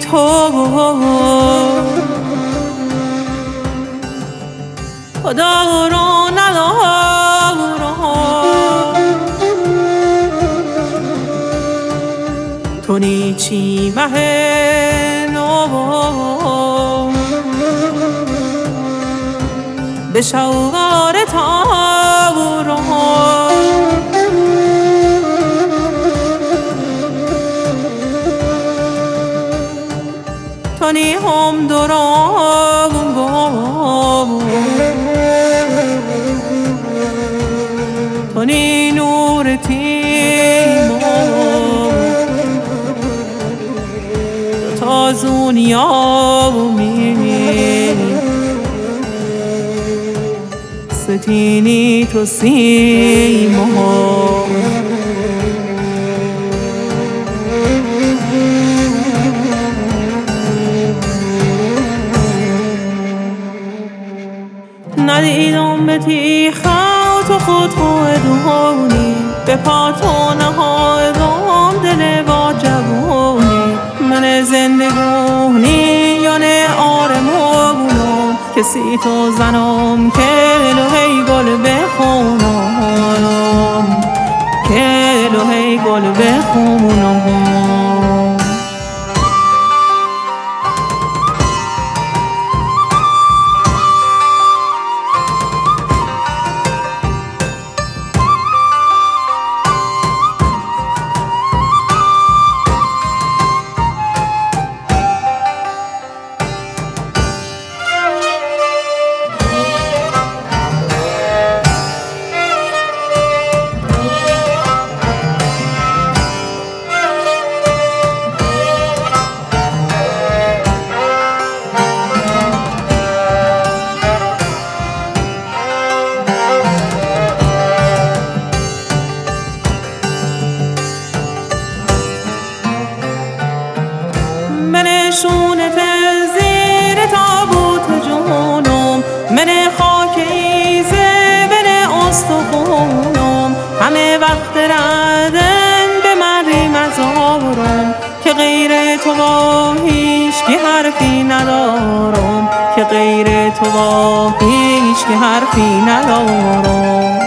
تو دارو ندارو تو نیچی مه نو به شوقار تابورو تو نی هم درام تو نی نور تیمو تا زونیا می ستینی تو سیمو ندیدم به تیخم تو خود خودمونی به پاتو نهادم دل با جوونی من زندگونی یا نه آرمونم کسی تو زنم که الهی گل بخونم که الهی گل بخونم من شونه زیر تابوت جونم من خاک ایزه من استخونم همه وقت ردن به مری مزارم که غیر تو با هیچکی حرفی ندارم که غیر تو با هیچکی حرفی ندارم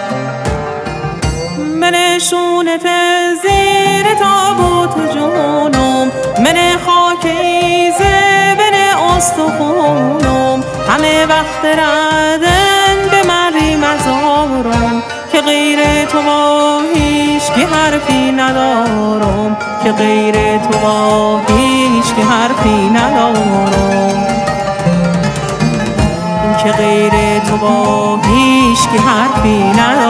من شونه زیر تابوت جونم من خاک ایزه بن استخونم همه وقت ردن به مری مزارم که غیر تو با هیچکی حرفی ندارم که غیر تو با هیچکی حرفی ندارم که غیر تو با هیچکی حرفی ندارم